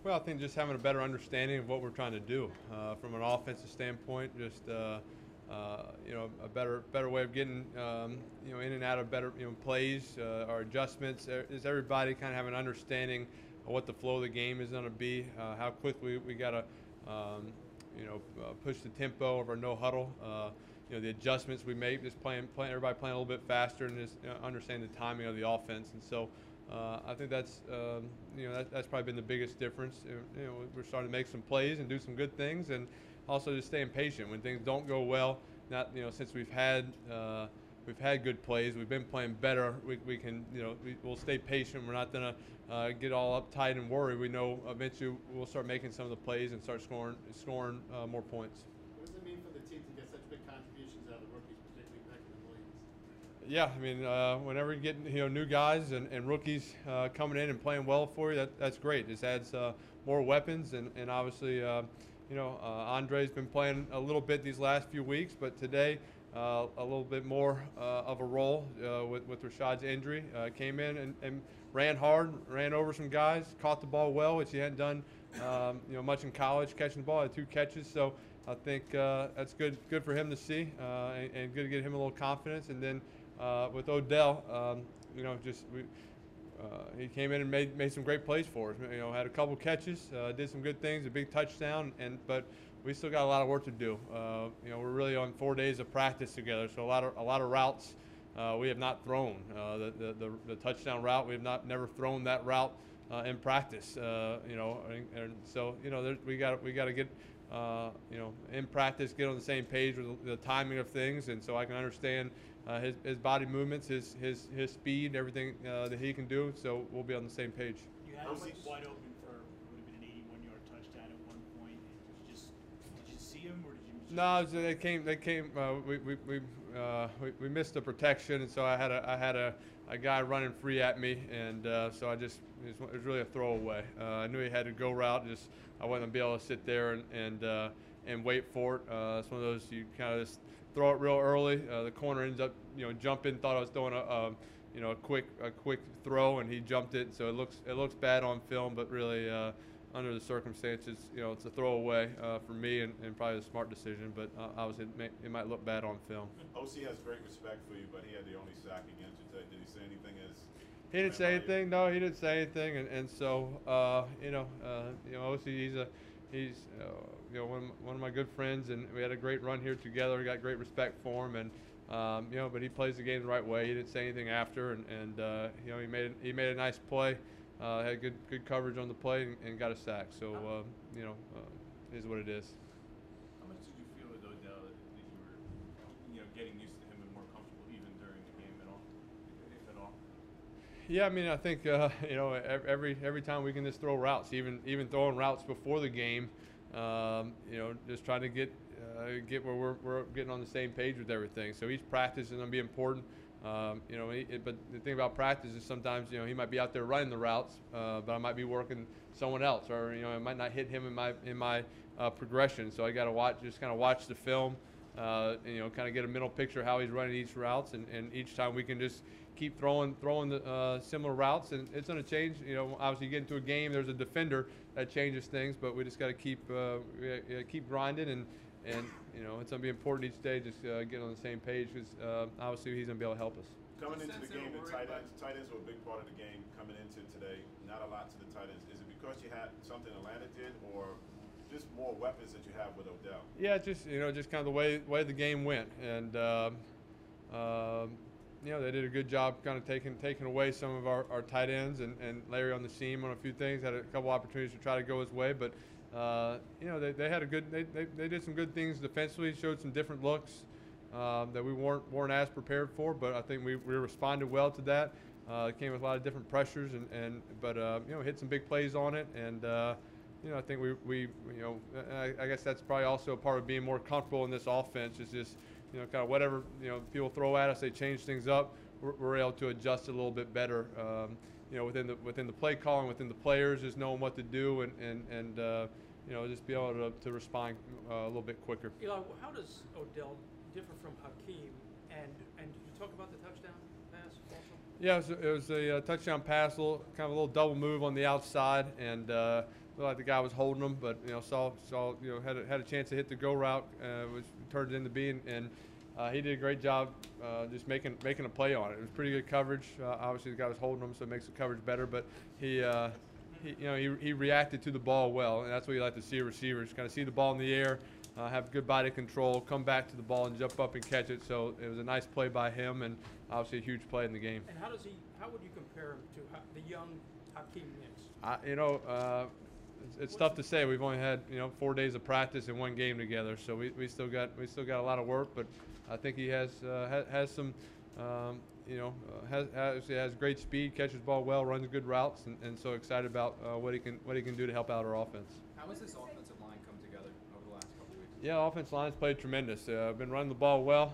Well, I think just having a better understanding of what we're trying to do from an offensive standpoint, just a better way of getting in and out of better plays, our adjustments. Is everybody kind of have an understanding of what the flow of the game is going to be? How quickly we got to push the tempo of our no huddle. The adjustments we make, just playing, everybody playing a little bit faster, and just understand the timing of the offense. And so I think that's that's probably been the biggest difference. We're starting to make some plays and do some good things, and also just staying patient when things don't go well. Not since we've had good plays, we've been playing better. We can we'll stay patient. We're not gonna get all uptight and worry. We know eventually we'll start making some of the plays and start scoring more points. What does it mean for the team to get such big contributions out of the rookies, particularly back in the Williams? Yeah, I mean, whenever you get new guys and rookies coming in and playing well for you, that's great. This adds more weapons, and obviously, Andre's been playing a little bit these last few weeks, but today a little bit more of a role with Rashad's injury. Came in and ran hard, ran over some guys, caught the ball well, which he hadn't done much in college, catching the ball. Had 2 catches, so I think that's good for him to see, and good to get him a little confidence. And then with Odell, he came in and made some great plays for us. Had a couple catches, did some good things, a big touchdown, but we still got a lot of work to do. We're really on 4 days of practice together, so a lot of routes we have not thrown. The touchdown route, we have never thrown that route in practice. And so we got to get in practice, get on the same page with the timing of things, and so I can understand his body movements, his speed, everything that he can do. So we'll be on the same page. You had him wide open for would have been an 81-yard touchdown at one point. Did you see him, or did you? No, they came. We missed the protection, and so I had a guy running free at me, and so it was really a throwaway. I knew he had to go route. I wasn't gonna be able to sit there and wait for it. It's one of those you kind of just throw it real early. The corner ends up jumping. Thought I was throwing a quick throw, and he jumped it. So it looks bad on film, but really under the circumstances, it's a throwaway for me, and probably a smart decision. But obviously it might look bad on film. OC has great respect for you, but he had the only sack against you today. Did he say anything He didn't say anything. No, he didn't say anything, and so OC, he's one of my good friends, and we had a great run here together. We got great respect for him, and but he plays the game the right way. He didn't say anything after, and he made a nice play, had good coverage on the play, and got a sack. So it is what it is. How much did you feel with Odell that you were getting used to him and more comfortable even during the game at all, if at all? Yeah, I mean, I think every time we can just throw routes, even throwing routes before the game, just trying to get where we're getting on the same page with everything. So each practice is going to be important. But the thing about practice is sometimes he might be out there running the routes, but I might be working someone else, or I might not hit him in my progression. So I got to watch the film. Kind of get a mental picture of how he's running each routes, and each time we can just keep throwing the similar routes, and it's going to change. Obviously, you get into a game, there's a defender that changes things, but we just got to keep grinding, and it's going to be important each day. Just get on the same page, because obviously he's going to be able to help us. Coming into the game, the tight ends were a big part of the game. Coming into today, not a lot to the tight ends. Is it because you had something Atlanta did, or just more weapons that you have with Odell? Yeah, just kind of the way the game went, and they did a good job kind of taking away some of our tight ends, and Larry on the seam on a few things, had a couple opportunities to try to go his way, but they had they did some good things defensively, showed some different looks that we weren't as prepared for, but I think we responded well to that. It came with a lot of different pressures, but hit some big plays on it, and I think I guess that's probably also a part of being more comfortable in this offense, is just kind of whatever people throw at us, they change things up. We're able to adjust it a little bit better, within the play calling, within the players, just knowing what to do, and just be able to respond a little bit quicker. Eli, how does Odell differ from Hakeem? And did you talk about the touchdown pass also? Yeah, it was a touchdown pass, kind of a little double move on the outside, and like the guy was holding him, but saw had a chance to hit the go route, was turned it into being, and he did a great job just making a play on it. It was pretty good coverage. Obviously the guy was holding him, so it makes the coverage better. But he reacted to the ball well, and that's what you like to see a receiver. Just kind of see the ball in the air, have good body control, come back to the ball and jump up and catch it. So it was a nice play by him, and obviously a huge play in the game. And how would you compare him to the young Hakeem Nicks? It's tough to say. We've only had 4 days of practice and one game together, so we still got a lot of work. But I think he has some has great speed, catches the ball well, runs good routes, and so excited about what he can do to help out our offense. How has this offensive line come together over the last couple weeks? Yeah, offensive line's played tremendous. Been running the ball well.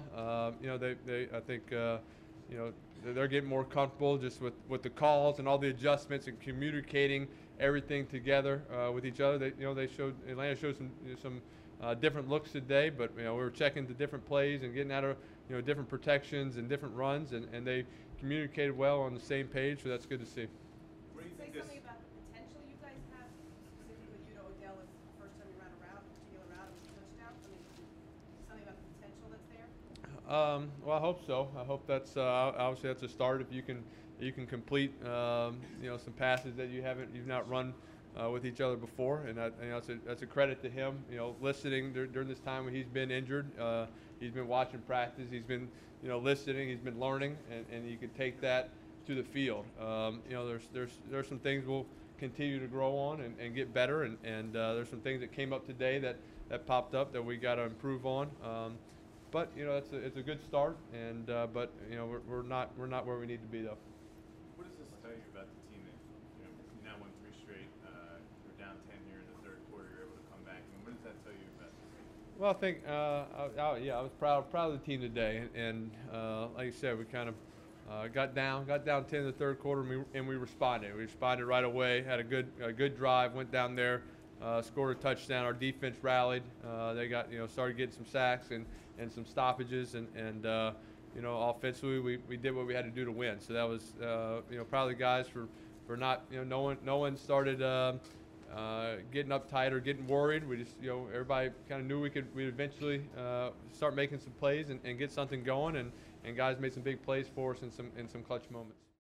I think they're getting more comfortable just with the calls and all the adjustments and communicating everything together with each other. Atlanta showed some different looks today, but we were checking the different plays and getting out of different protections and different runs, and they communicated well on the same page. So that's good to see. What do you Say think this? something about the potential you guys have, specifically with Odell. It's the first time you ran a route, a particular route, it was a touchdown. I mean, something about the potential that's there. Well, I hope so. I hope that's obviously that's a start. If you can complete some passes that you've not run with each other before, and that's a credit to him. Listening during this time when he's been injured, he's been watching practice, he's been listening, he's been learning, and you can take that to the field. There's some things we'll continue to grow on and get better, and there's some things that came up today that popped up that we got to improve on. But it's a good start, and but we're not where we need to be though. What does this tell you about the team? That you now won 3 straight. You're down 10 here in the third quarter. You're able to come back. What does that tell you about this team? Well, I think I was proud of the team today, and like you said, we kind of got down 10 in the third quarter, and we responded. We responded right away. Had a good drive. Went down there, scored a touchdown. Our defense rallied. They got started getting some sacks and some stoppages, and offensively we did what we had to do to win. So that was proud of the guys for not no one started getting uptight or getting worried. We just everybody kind of knew we'd eventually start making some plays and get something going, and guys made some big plays for us in some clutch moments.